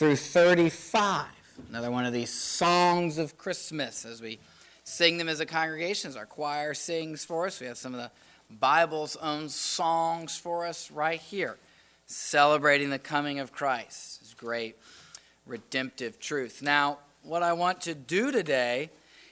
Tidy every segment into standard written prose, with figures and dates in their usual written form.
through 35. Another one of these songs of Christmas as we sing them as a congregation, as our choir sings for us. We have some of the Bible's own songs for us right here, celebrating the coming of Christ. It's great redemptive truth. Now, what I want to do today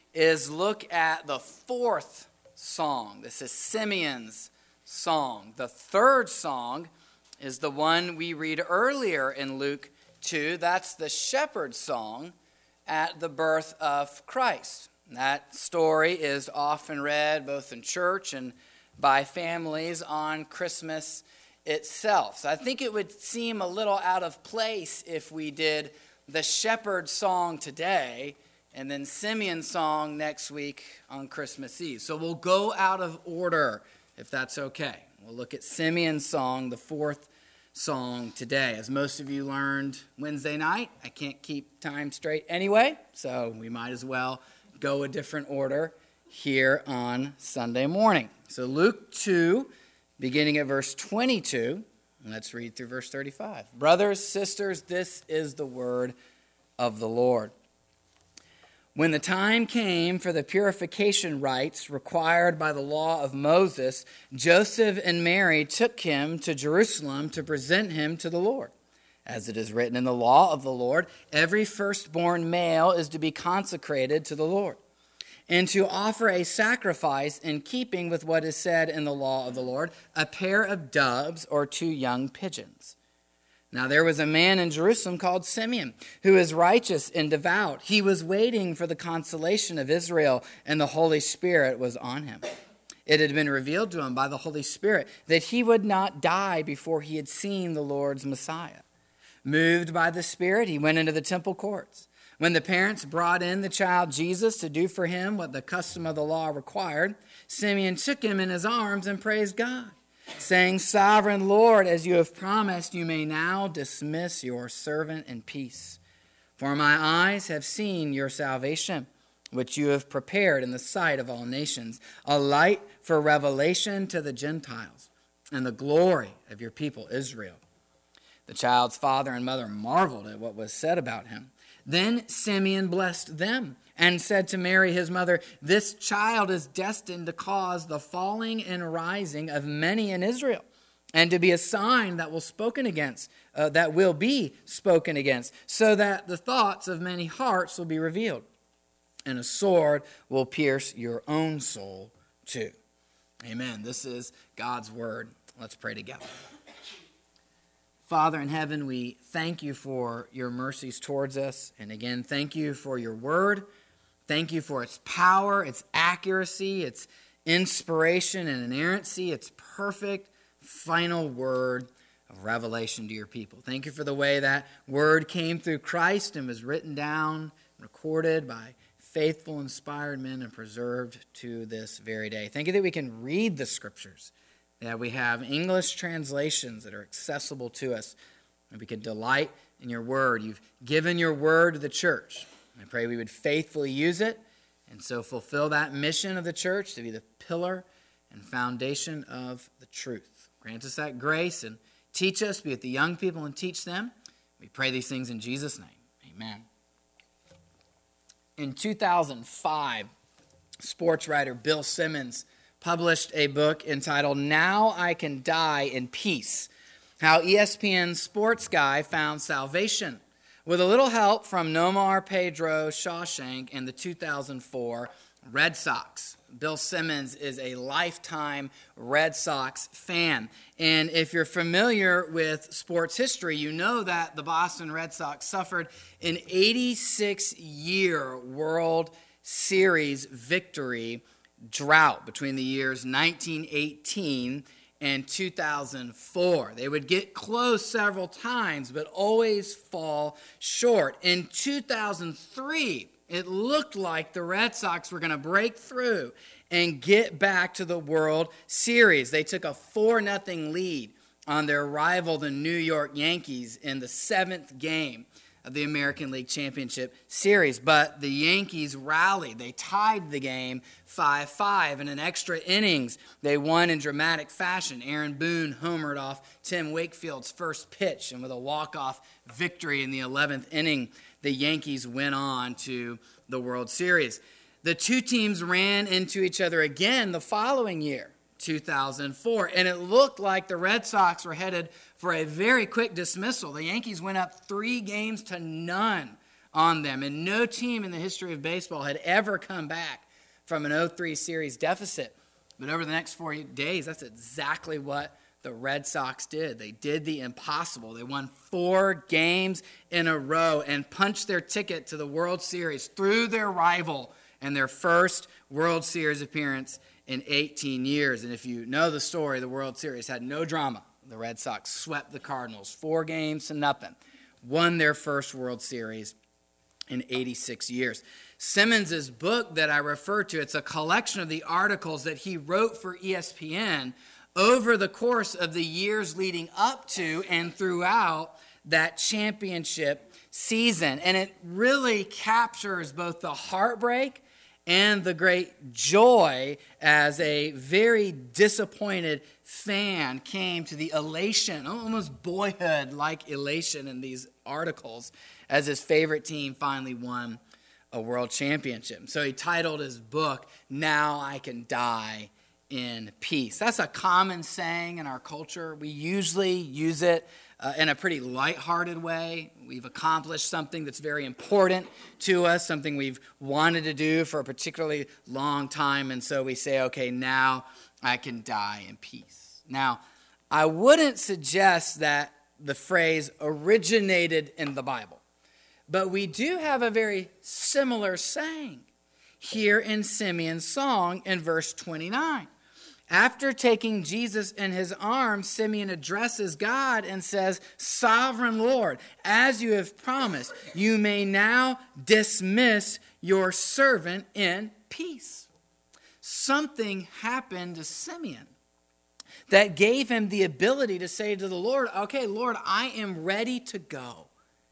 is look at the fourth song. This is Simeon's song. The third song is the one we read earlier in Luke 2. That's the shepherd's song at the birth of Christ. That story is often read both in church and by families on Christmas itself. So I think it would seem a little out of place if we did the shepherd's song today and then Simeon's song next week on Christmas Eve. So we'll go out of order, if that's okay. We'll look at Simeon's song, the fourth song today. As most of you learned Wednesday night, I can't keep time straight anyway, so we might as well go a different order here on Sunday morning. So Luke 2, beginning at verse 22, and let's read through verse 35. Brothers, sisters, this is the word of the Lord. When the time came for the purification rites required by the law of Moses, Joseph and Mary took him to Jerusalem to present him to the Lord. As it is written in the law of the Lord, every firstborn male is to be consecrated to the Lord, and to offer a sacrifice in keeping with what is said in the law of the Lord, a pair of doves or 2 young pigeons. Now there was a man in Jerusalem called Simeon, who is righteous and devout. He was waiting for the consolation of Israel, and the Holy Spirit was on him. It had been revealed to him by the Holy Spirit that he would not die before he had seen the Lord's Messiah. Moved by the Spirit, he went into the temple courts. When the parents brought in the child Jesus to do for him what the custom of the law required, Simeon took him in his arms and praised God, saying, Sovereign Lord, as you have promised, you may now dismiss your servant in peace. For my eyes have seen your salvation, which you have prepared in the sight of all nations, a light for revelation to the Gentiles, and the glory of your people Israel. The child's father and mother marveled at what was said about him. Then Simeon blessed them and said to Mary, his mother, This child is destined to cause the falling and rising of many in Israel, and to be a sign that will be spoken against, so that the thoughts of many hearts will be revealed, and a sword will pierce your own soul too. Amen. This is God's word. Let's pray together. Father in heaven, we thank you for your mercies towards us. And again, thank you for your word. Thank you for its power, its accuracy, its inspiration and inerrancy, its perfect final word of revelation to your people. Thank you for the way that word came through Christ and was written down, recorded by faithful, inspired men and preserved to this very day. Thank you that we can read the scriptures, that we have English translations that are accessible to us, and we can delight in your word. You've given your word to the church. I pray we would faithfully use it, and so fulfill that mission of the church to be the pillar and foundation of the truth. Grant us that grace and teach us, be with the young people and teach them. We pray these things in Jesus' name. Amen. In 2005, sports writer Bill Simmons published a book entitled Now I Can Die in Peace, How ESPN Sports Guy Found Salvation, with a little help from Nomar Pedro Shawshank and the 2004 Red Sox. Bill Simmons is a lifetime Red Sox fan. And if you're familiar with sports history, you know that the Boston Red Sox suffered an 86-year World Series victory drought between the years 1918 and 2004. They would get close several times, but always fall short. In 2003, it looked like the Red Sox were going to break through and get back to the World Series. They took a 4-0 lead on their rival, the New York Yankees, in the 7th game of the American League Championship Series. But the Yankees rallied. They tied the game 5-5. In an extra innings, they won in dramatic fashion. Aaron Boone homered off Tim Wakefield's first pitch, and with a walk-off victory in the 11th inning, the Yankees went on to the World Series. The two teams ran into each other again the following year, 2004, and it looked like the Red Sox were headed for a very quick dismissal. The Yankees went up 3-0 on them, and no team in the history of baseball had ever come back from an 0-3 series deficit. But over the next 4 days, that's exactly what the Red Sox did. They did the impossible. They won 4 games in a row and punched their ticket to the World Series through their rival and their first World Series appearance in 18 years. And if you know the story, the World Series had no drama. The Red Sox swept the Cardinals 4-0, won their first World Series in 86 years. Simmons' book that I refer to, it's a collection of the articles that he wrote for ESPN over the course of the years leading up to and throughout that championship season. And it really captures both the heartbreak and the great joy as a very disappointed fan came to the elation, almost boyhood-like elation in these articles, as his favorite team finally won a world championship. So he titled his book, "Now I Can Die in Peace." That's a common saying in our culture. We usually use it in a pretty lighthearted way. We've accomplished something that's very important to us, something we've wanted to do for a particularly long time, and so we say, okay, now I can die in peace. Now, I wouldn't suggest that the phrase originated in the Bible, but we do have a very similar saying here in Simeon's song in verse 29. After taking Jesus in his arms, Simeon addresses God and says, "Sovereign Lord, as you have promised, you may now dismiss your servant in peace." Something happened to Simeon that gave him the ability to say to the Lord, okay, Lord, I am ready to go.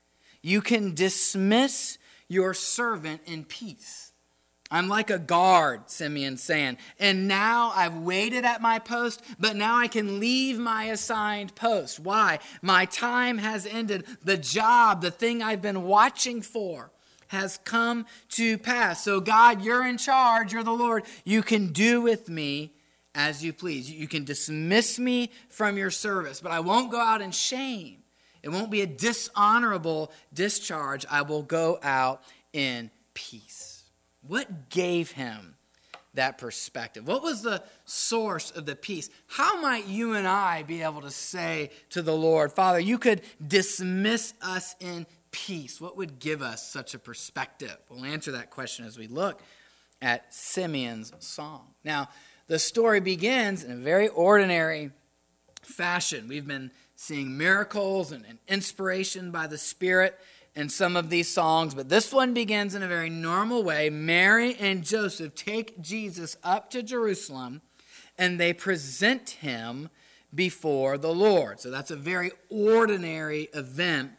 You can dismiss your servant in peace. I'm like a guard, Simeon's saying, and now I've waited at my post, but now I can leave my assigned post. Why? My time has ended. The job, the thing I've been watching for, has come to pass. So God, you're in charge. You're the Lord. You can do with me as you please. You can dismiss me from your service, but I won't go out in shame. It won't be a dishonorable discharge. I will go out in peace. What gave him that perspective? What was the source of the peace? How might you and I be able to say to the Lord, Father, you could dismiss us in peace? What would give us such a perspective? We'll answer that question as we look at Simeon's song. Now, the story begins in a very ordinary fashion. We've been seeing miracles and inspiration by the Spirit in some of these songs, but this one begins in a very normal way. Mary and Joseph take Jesus up to Jerusalem, and they present him before the Lord. So that's a very ordinary event,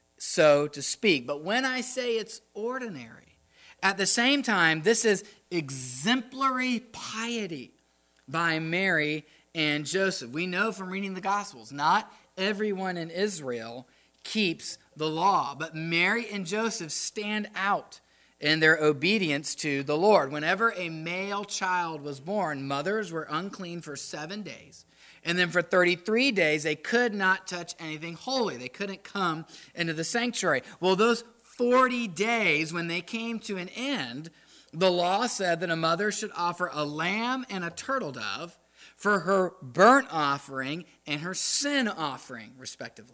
so to speak. But when I say it's ordinary, at the same time, this is exemplary piety by Mary and Joseph. We know from reading the Gospels, not everyone in Israel keeps the law, but Mary and Joseph stand out in their obedience to the Lord. Whenever a male child was born, mothers were unclean for 7 days. And then for 33 days, they could not touch anything holy. They couldn't come into the sanctuary. Well, those 40 days, when they came to an end, the law said that a mother should offer a lamb and a turtle dove for her burnt offering and her sin offering, respectively,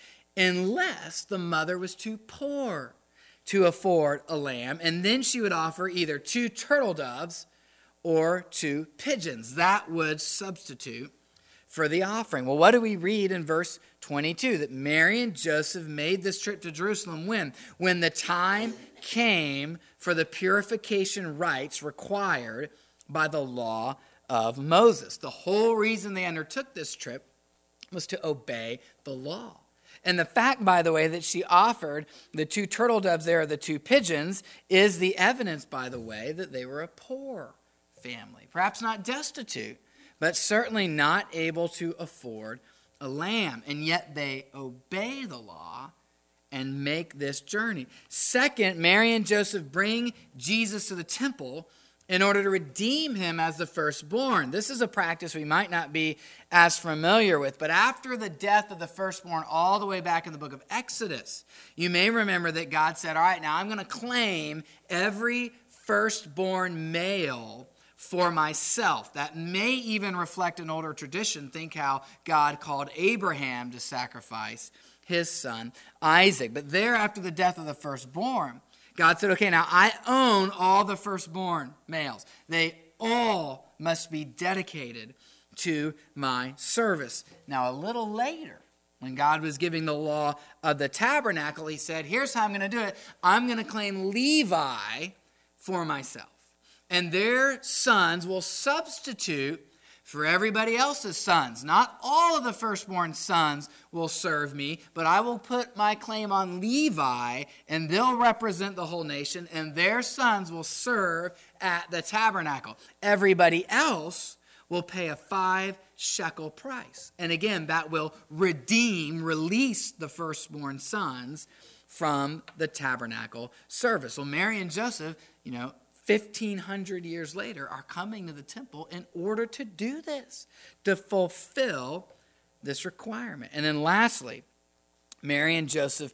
unless the mother was too poor to afford a lamb, and then she would offer either 2 turtle doves or 2 pigeons. That would substitute for the offering. Well, what do we read in verse 22? That Mary and Joseph made this trip to Jerusalem when? When the time came for the purification rites required by the law of Moses. The whole reason they undertook this trip was to obey the law. And the fact, by the way, that she offered the 2 turtle doves there, the 2 pigeons, is the evidence, by the way, that they were a poor family. Perhaps not destitute, but certainly not able to afford a lamb. And yet they obey the law and make this journey. Second, Mary and Joseph bring Jesus to the temple in order to redeem him as the firstborn. This is a practice we might not be as familiar with, but after the death of the firstborn all the way back in the book of Exodus, you may remember that God said, all right, now I'm going to claim every firstborn male for myself. That may even reflect an older tradition. Think how God called Abraham to sacrifice his son Isaac. But there, after the death of the firstborn, God said, okay, now I own all the firstborn males. They all must be dedicated to my service. Now, a little later, when God was giving the law of the tabernacle, he said, here's how I'm going to do it. I'm going to claim Levi for myself. And their sons will substitute for everybody else's sons. Not all of the firstborn sons will serve me, but I will put my claim on Levi, and they'll represent the whole nation, and their sons will serve at the tabernacle. Everybody else will pay a 5 shekel price. And again, that will release the firstborn sons from the tabernacle service. Well, Mary and Joseph, 1,500 years later, are coming to the temple in order to do this, to fulfill this requirement. And then lastly, Mary and Joseph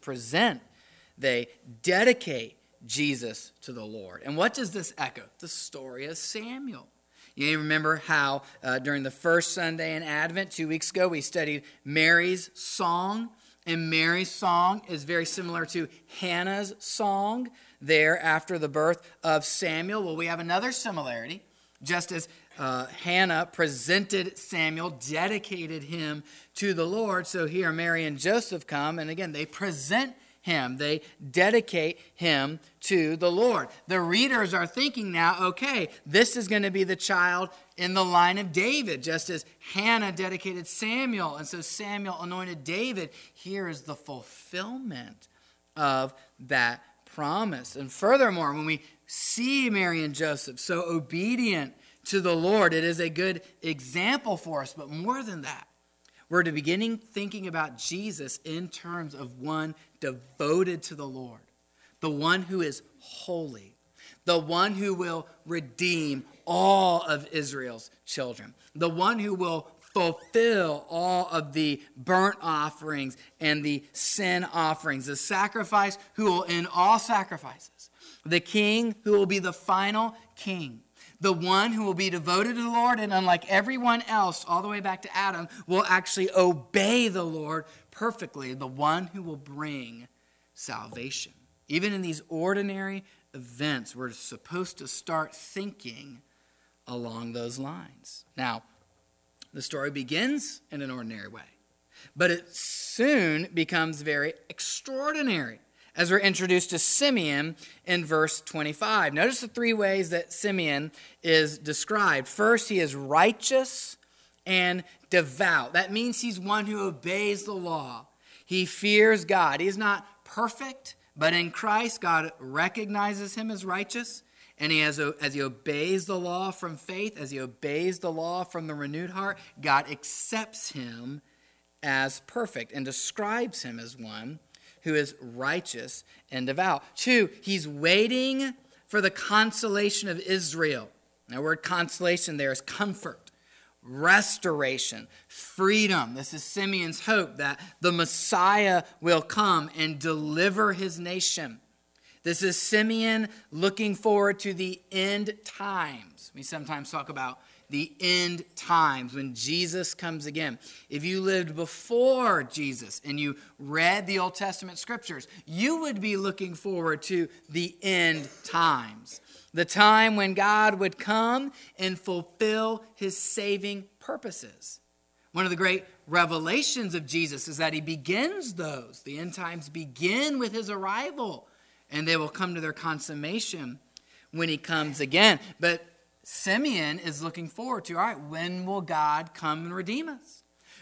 they dedicate Jesus to the Lord. And what does this echo? The story of Samuel. You may remember how during the first Sunday in Advent 2 weeks ago, we studied Mary's song. And Mary's song is very similar to Hannah's song there after the birth of Samuel. Well, we have another similarity. Just as Hannah presented Samuel, dedicated him to the Lord, so here Mary and Joseph come, and again, they present him. They dedicate him to the Lord. The readers are thinking now, okay, this is going to be the child in the line of David, just as Hannah dedicated Samuel, and so Samuel anointed David. Here is the fulfillment of that promise. And furthermore, when we see Mary and Joseph so obedient to the Lord, it is a good example for us. But more than that, we're to beginning thinking about Jesus in terms of one devoted to the Lord, the one who is holy, the one who will redeem all of Israel's children, the one who will fulfill all of the burnt offerings and the sin offerings, the sacrifice who will end all sacrifices, the king who will be the final king, the one who will be devoted to the Lord, and unlike everyone else, all the way back to Adam, will actually obey the Lord perfectly, the one who will bring salvation. Even in these ordinary events, we're supposed to start thinking along those lines. Now, the story begins in an ordinary way, but it soon becomes very extraordinary as we're introduced to Simeon in verse 25. Notice the 3 ways that Simeon is described. First, he is righteous and devout. That means he's one who obeys the law. He fears God. He's not perfect, but in Christ, God recognizes him as righteous. And as he obeys the law from faith, as he obeys the law from the renewed heart, God accepts him as perfect and describes him as one who is righteous and devout. 2, he's waiting for the consolation of Israel. Now, the word consolation there is comfort, restoration, freedom. This is Simeon's hope that the Messiah will come and deliver his nation. This is Simeon looking forward to the end times. We sometimes talk about the end times when Jesus comes again. If you lived before Jesus and you read the Old Testament scriptures, you would be looking forward to the end times. The time when God would come and fulfill his saving purposes. One of the great revelations of Jesus is that he begins those. The end times begin with his arrival, and they will come to their consummation when he comes again. But Simeon is looking forward to, all right, when will God come and redeem us?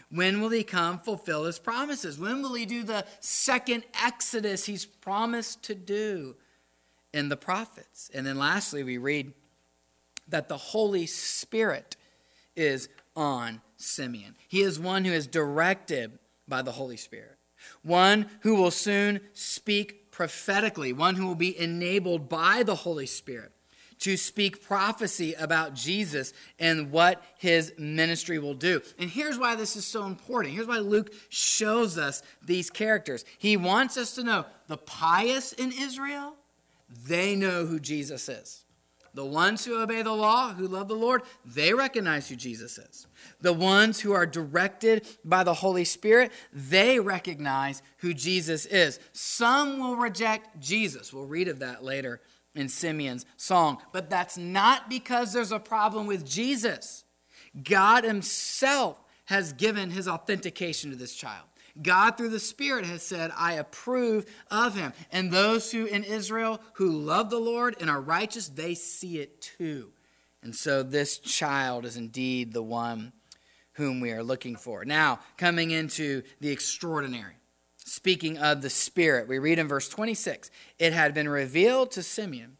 When will he come fulfill his promises? When will he do the second Exodus he's promised to do in the prophets? And then lastly, we read that the Holy Spirit is on Simeon. He is one who is directed by the Holy Spirit, one who will soon speak prophetically, one who will be enabled by the Holy Spirit to speak prophecy about Jesus and what his ministry will do. And here's why this is so important. Here's why Luke shows us these characters. He wants us to know the pious in Israel, they know who Jesus is. The ones who obey the law, who love the Lord, they recognize who Jesus is. The ones who are directed by the Holy Spirit, they recognize who Jesus is. Some will reject Jesus. We'll read of that later in Simeon's song. But that's not because there's a problem with Jesus. God himself has given his authentication to this child. God, through the Spirit, has said, I approve of him. And those who in Israel who love the Lord and are righteous, they see it too. And so this child is indeed the one whom we are looking for. Now, coming into the extraordinary. Speaking of the Spirit, we read in verse 26, it had been revealed to Simeon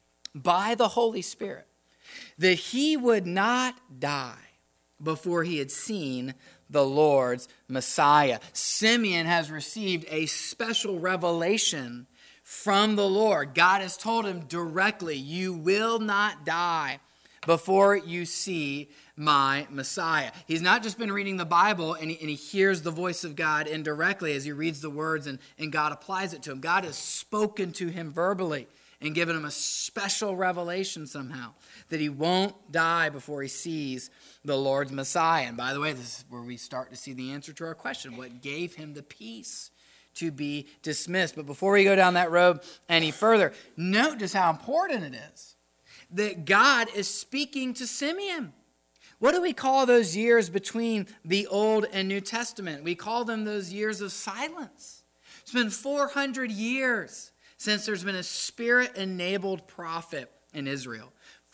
by the Holy Spirit that he would not die before he had seen the Lord's Messiah. Simeon has received a special revelation from the Lord. God has told him directly, you will not die before you see my Messiah. He's not just been reading the Bible and he hears the voice of God indirectly as he reads the words and God applies it to him. God has spoken to him verbally and given him a special revelation somehow that he won't die before he sees the Lord's Messiah. And by the way, this is where we start to see the answer to our question. What gave him the peace to be dismissed? But before we go down that road any further, note just how important it is that God is speaking to Simeon. What do we call those years between the Old and New Testament? We call them those years of silence. It's been 400 years since there's been a Spirit-enabled prophet in Israel.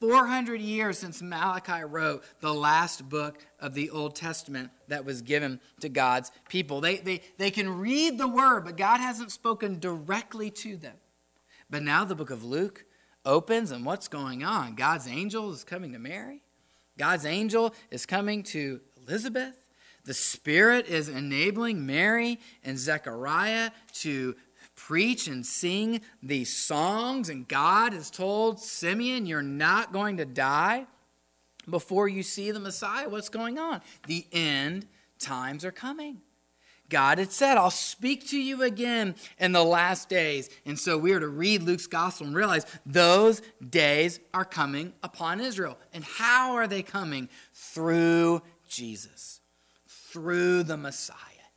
400 years since Malachi wrote the last book of the Old Testament that was given to God's people. They can read the word, but God hasn't spoken directly to them. But now the book of Luke opens, and what's going on? God's angel is coming to Mary. God's angel is coming to Elizabeth. The Spirit is enabling Mary and Zechariah to preach and sing these songs. And God has told Simeon, you're not going to die before you see the Messiah. What's going on? The end times are coming. God had said, I'll speak to you again in the last days. And so we are to read Luke's gospel and realize those days are coming upon Israel. And how are they coming? Through Jesus, through the Messiah.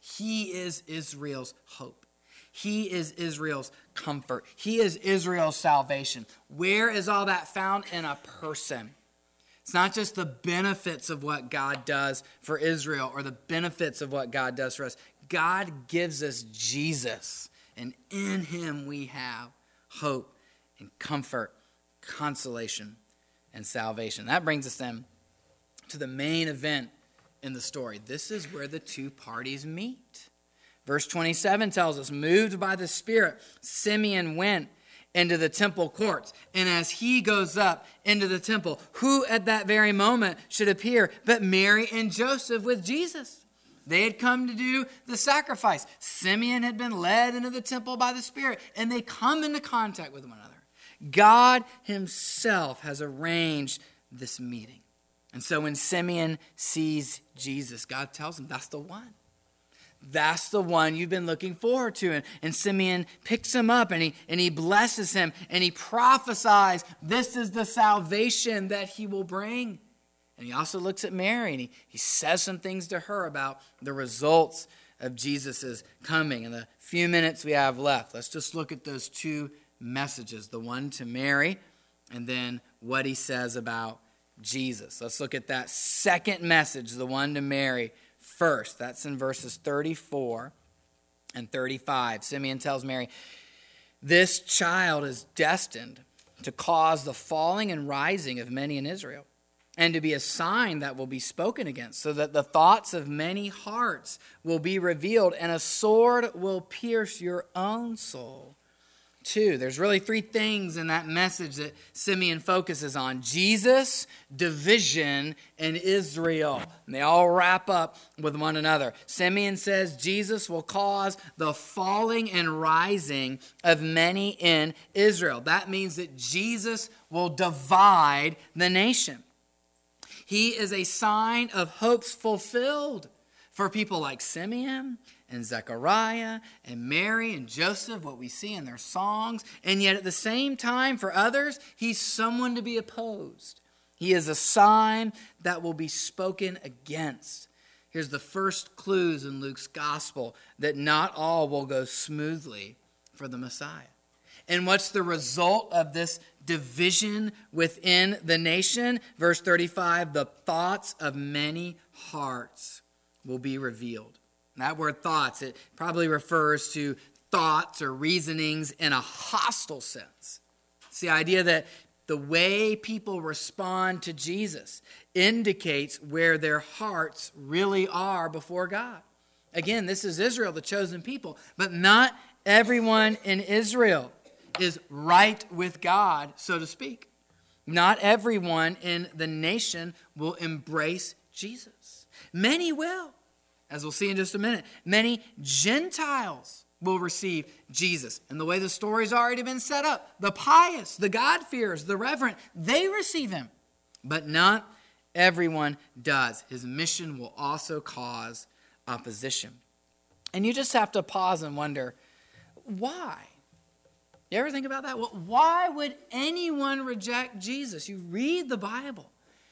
He is Israel's hope. He is Israel's comfort. He is Israel's salvation. Where is all that found? In a person. It's not just the benefits of what God does for Israel or the benefits of what God does for us. God gives us Jesus, and in him we have hope and comfort, consolation, and salvation. That brings us then to the main event in the story. This is where the two parties meet. Verse 27 tells us, moved by the Spirit, Simeon went into the temple courts. And as he goes up into the temple, who at that very moment should appear but Mary and Joseph with Jesus? They had come to do the sacrifice. Simeon had been led into the temple by the Spirit, and they come into contact with one another. God himself has arranged this meeting. And so when Simeon sees Jesus, God tells him, that's the one. That's the one you've been looking forward to. And Simeon picks him up and he blesses him and he prophesies, this is the salvation that he will bring. And he also looks at Mary and he says some things to her about the results of Jesus' coming. In the few minutes we have left, let's just look at those two messages, the one to Mary and then what he says about Jesus. Let's look at that second message, the one to Mary, first. That's in verses 34 and 35. Simeon tells Mary, this child is destined to cause the falling and rising of many in Israel, and to be a sign that will be spoken against, so that the thoughts of many hearts will be revealed, and a sword will pierce your own soul too. There's really three things in that message that Simeon focuses on: Jesus, division, and Israel. And they all wrap up with one another. Simeon says Jesus will cause the falling and rising of many in Israel. That means that Jesus will divide the nation. He is a sign of hopes fulfilled for people like Simeon and Zechariah and Mary and Joseph, what we see in their songs. And yet at the same time, for others, he's someone to be opposed. He is a sign that will be spoken against. Here's the first clues in Luke's gospel that not all will go smoothly for the Messiah. And what's the result of this division within the nation? Verse 35, the thoughts of many hearts will be revealed. That word thoughts, it probably refers to thoughts or reasonings in a hostile sense. It's the idea that the way people respond to Jesus indicates where their hearts really are before God. Again, this is Israel, the chosen people, but not everyone in Israel is right with God, so to speak. Not everyone in the nation will embrace Jesus. Many will, as we'll see in just a minute. Many Gentiles will receive Jesus. And the way the story's already been set up, the pious, the God-fearers, the reverent, they receive him. But not everyone does. His mission will also cause opposition. And you just have to pause and wonder, why? You ever think about that? Well, why would anyone reject Jesus? You read the Bible.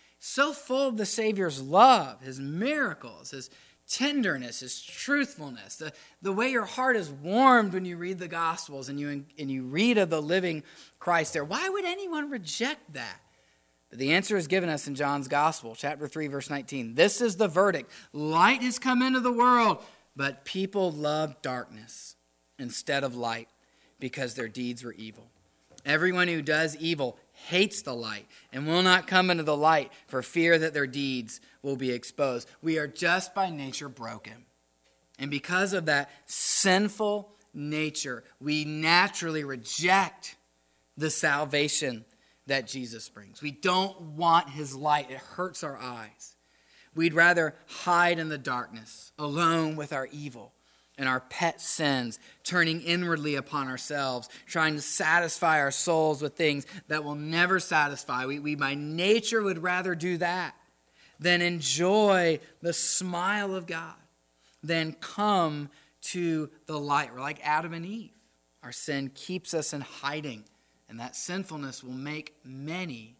So full of the Savior's love, his miracles, his tenderness, his truthfulness, the way your heart is warmed when you read the Gospels and you read of the living Christ there. Why would anyone reject that? But the answer is given us in John's Gospel, chapter 3, verse 19. This is the verdict. Light has come into the world, but people love darkness instead of light, because their deeds were evil. Everyone who does evil hates the light and will not come into the light for fear that their deeds will be exposed. We are just by nature broken. And because of that sinful nature, we naturally reject the salvation that Jesus brings. We don't want his light. It hurts our eyes. We'd rather hide in the darkness, alone with our evil and our pet sins, turning inwardly upon ourselves, trying to satisfy our souls with things that will never satisfy. We by nature would rather do that than enjoy the smile of God, than come to the light. We're like Adam and Eve. Our sin keeps us in hiding, and that sinfulness will make many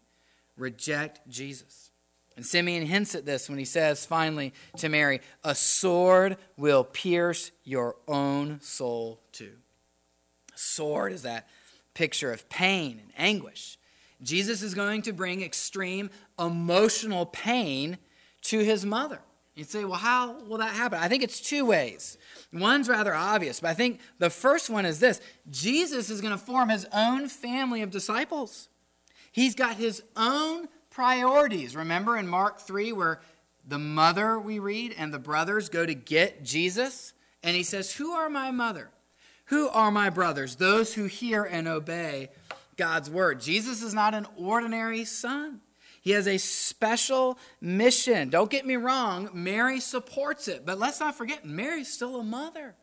reject Jesus. And Simeon hints at this when he says, finally, to Mary, a sword will pierce your own soul too. A sword is that picture of pain and anguish. Jesus is going to bring extreme emotional pain to his mother. You'd say, well, how will that happen? I think it's two ways. One's rather obvious, but I think the first one is this. Jesus is going to form his own family of disciples. He's got his own priorities. Remember in Mark 3 where the mother, we read, and the brothers go to get Jesus? And he says, who are my mother? Who are my brothers? Those who hear and obey God's word. Jesus is not an ordinary son. He has a special mission. Don't get me wrong, Mary supports it. But let's not forget, Mary's still a mother.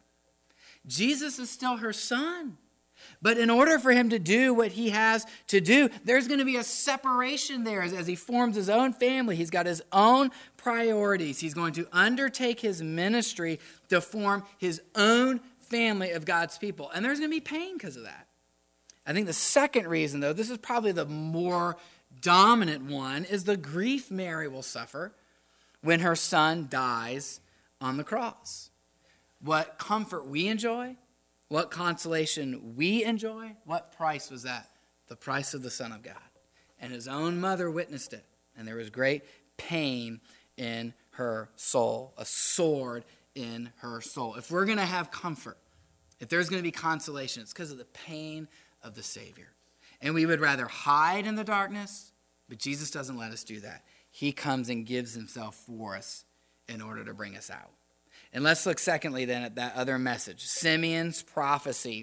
Jesus is still her son. But in order for him to do what he has to do, there's going to be a separation there as he forms his own family. He's got his own priorities. He's going to undertake his ministry to form his own family of God's people. And there's going to be pain because of that. I think the second reason, though, this is probably the more dominant one, is the grief Mary will suffer when her son dies on the cross. What comfort we enjoy, what consolation we enjoy, what price was that? The price of the Son of God. And his own mother witnessed it. And there was great pain in her soul, a sword in her soul. If we're going to have comfort, if there's going to be consolation, it's because of the pain of the Savior. And we would rather hide in the darkness, but Jesus doesn't let us do that. he comes and gives himself for us in order to bring us out. And let's look secondly then at that other message, Simeon's prophecy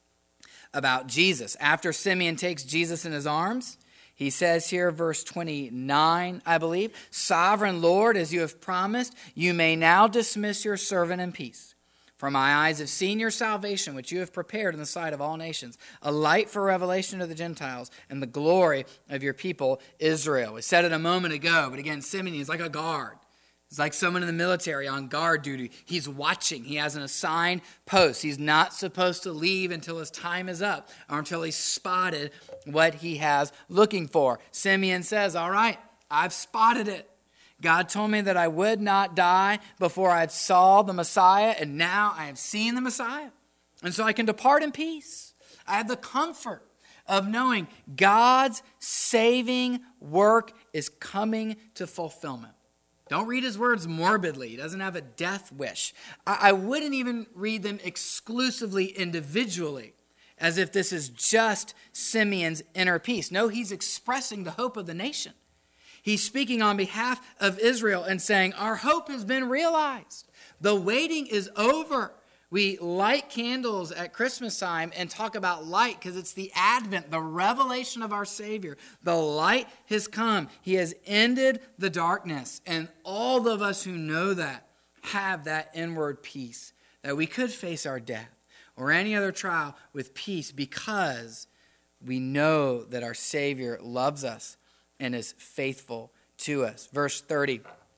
about Jesus. After Simeon takes Jesus in his arms, he says here, verse 29, I believe, "Sovereign Lord, as you have promised, you may now dismiss your servant in peace. For my eyes have seen your salvation, which you have prepared in the sight of all nations, a light for revelation to the Gentiles and the glory of your people Israel." We said it a moment ago, but again, Simeon is like a guard. He's like someone in the military on guard duty. He's watching. He has an assigned post. He's not supposed to leave until his time is up or until he's spotted what he has looking for. Simeon says, all right, I've spotted it. God told me that I would not die before I saw the Messiah, and now I have seen the Messiah. And so I can depart in peace. I have the comfort of knowing God's saving work is coming to fulfillment. Don't read his words morbidly. He doesn't have a death wish. I wouldn't even read them exclusively individually, as if this is just Simeon's inner peace. No, he's expressing the hope of the nation. He's speaking on behalf of Israel and saying, our hope has been realized. The waiting is over. We light candles at Christmas time and talk about light because it's the advent, the revelation of our Savior. The light has come. He has ended the darkness. And all of us who know that have that inward peace, that we could face our death or any other trial with peace because we know that our Savior loves us and is faithful to us. Verse 30.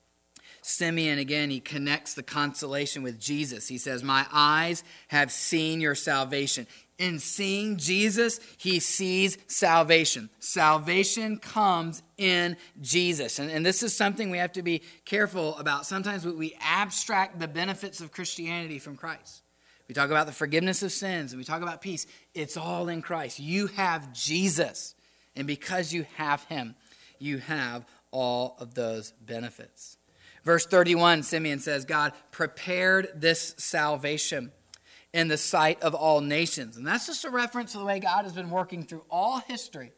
Simeon, again, he connects the consolation with Jesus. He says, my eyes have seen your salvation. In seeing Jesus, he sees salvation. Salvation comes in Jesus. And this is something we have to be careful about. Sometimes we abstract the benefits of Christianity from Christ. We talk about the forgiveness of sins and we talk about peace. It's all in Christ. You have Jesus. And because you have him, you have all of those benefits. Verse 31, Simeon says, God prepared this salvation in the sight of all nations. And that's just a reference to the way God has been working through all history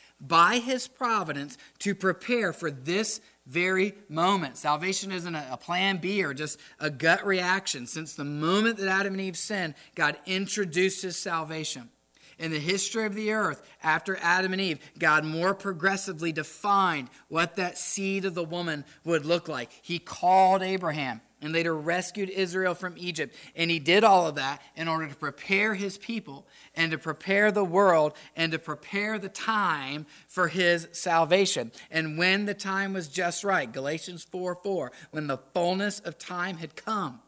by his providence to prepare for this very moment. Salvation isn't a plan B or just a gut reaction. Since the moment that Adam and Eve sinned, God introduced his salvation. In the history of the earth, after Adam and Eve, God more progressively defined what that seed of the woman would look like. He called Abraham and later rescued Israel from Egypt. And he did all of that in order to prepare his people and to prepare the world and to prepare the time for his salvation. And when the time was just right, Galatians 4:4, when the fullness of time had come,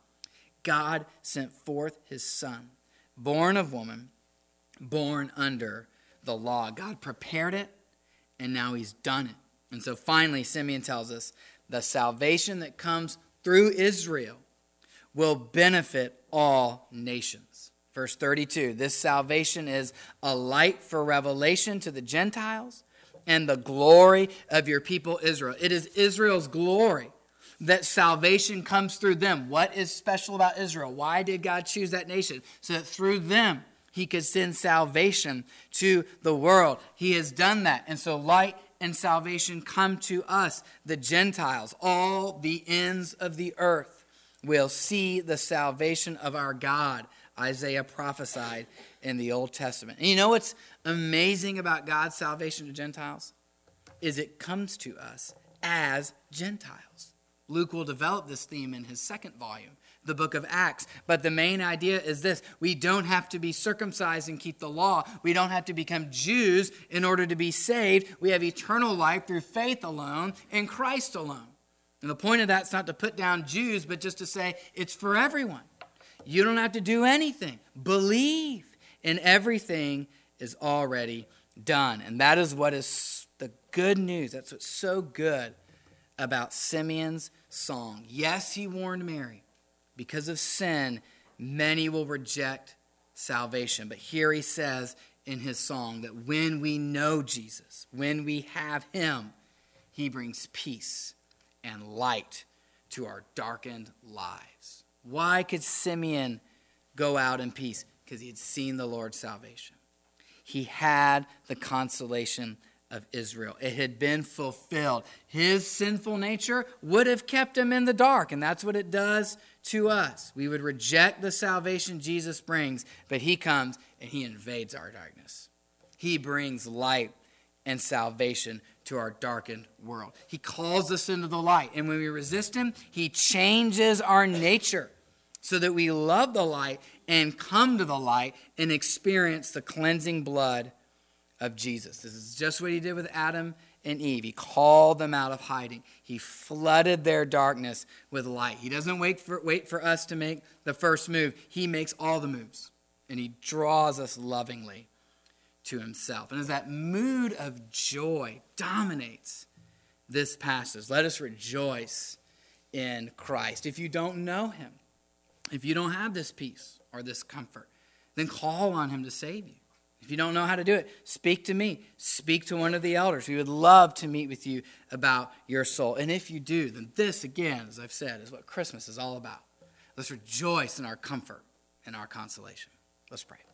God sent forth his son, born of woman, born under the law. God prepared it, and now he's done it. And so finally, Simeon tells us the salvation that comes through Israel will benefit all nations. Verse 32, this salvation is a light for revelation to the Gentiles and the glory of your people Israel. It is Israel's glory that salvation comes through them. What is special about Israel? Why did God choose that nation? So that through them, he could send salvation to the world. He has done that. And so light and salvation come to us, the Gentiles. All the ends of the earth will see the salvation of our God, Isaiah prophesied in the Old Testament. And you know what's amazing about God's salvation to Gentiles? Is it comes to us as Gentiles. Luke will develop this theme in his second volume, the book of Acts. But the main idea is this: we don't have to be circumcised and keep the law. We don't have to become Jews in order to be saved. We have eternal life through faith alone in Christ alone. And the point of that's not to put down Jews, but just to say it's for everyone. You don't have to do anything. Believe, and everything is already done. And that is what is the good news. That's what's so good about Simeon's song. Yes, he warned Mary. Because of sin, many will reject salvation. But here he says in his song that when we know Jesus, when we have him, he brings peace and light to our darkened lives. Why could Simeon go out in peace? Because he had seen the Lord's salvation. He had the consolation of Israel. It had been fulfilled. His sinful nature would have kept him in the dark, and that's what it does to us. We would reject the salvation Jesus brings, but he comes and he invades our darkness. He brings light and salvation to our darkened world. He calls us into the light, and when we resist him, he changes our nature so that we love the light and come to the light and experience the cleansing blood of Jesus. This is just what he did with Adam and Eve. He called them out of hiding. He flooded their darkness with light. He doesn't wait for us to make the first move. He makes all the moves, and he draws us lovingly to himself. And as that mood of joy dominates this passage, let us rejoice in Christ. If you don't know him, if you don't have this peace or this comfort, then call on him to save you. If you don't know how to do it, speak to me. Speak to one of the elders. We would love to meet with you about your soul. And if you do, then this, again, as I've said, is what Christmas is all about. Let's rejoice in our comfort and our consolation. Let's pray.